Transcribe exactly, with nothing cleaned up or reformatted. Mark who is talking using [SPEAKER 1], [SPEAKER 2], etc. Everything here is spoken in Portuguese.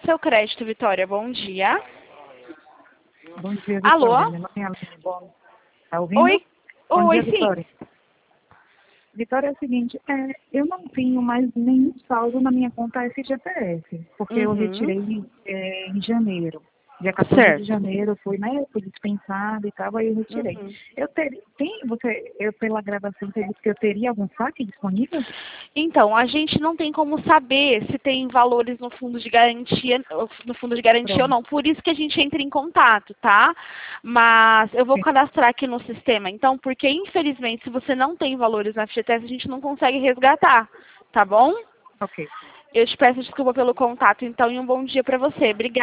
[SPEAKER 1] seu crédito, Vitória. Bom dia.
[SPEAKER 2] Bom dia, Vitória.
[SPEAKER 1] Alô?
[SPEAKER 2] Meu nome é Aline Bono. Tá ouvindo?
[SPEAKER 1] Oi?
[SPEAKER 2] Bom
[SPEAKER 1] Oi,
[SPEAKER 2] dia,
[SPEAKER 1] sim.
[SPEAKER 2] Vitória. Vitória, é o seguinte, é, eu não tenho mais nenhum saldo na minha conta F G T S, porque eu
[SPEAKER 1] Uhum.
[SPEAKER 2] retirei é, em janeiro. Dia quatorze de
[SPEAKER 1] Certo.
[SPEAKER 2] janeiro, fui, né, fui dispensada e tal, aí eu retirei.
[SPEAKER 1] Uhum.
[SPEAKER 2] Eu teria, tem, você, eu pela gravação, você disse que eu teria algum saque disponível?
[SPEAKER 1] Então, a gente não tem como saber se tem valores no fundo de garantia, no fundo de garantia ou
[SPEAKER 2] Pronto.
[SPEAKER 1] não. Por isso que a gente entra em contato, tá? Mas eu vou cadastrar aqui no sistema, então, porque infelizmente, se você não tem valores na F G T S, a gente não consegue resgatar, tá bom?
[SPEAKER 2] Ok.
[SPEAKER 1] Eu te peço desculpa pelo contato, então, e um bom dia para você. Obrigada.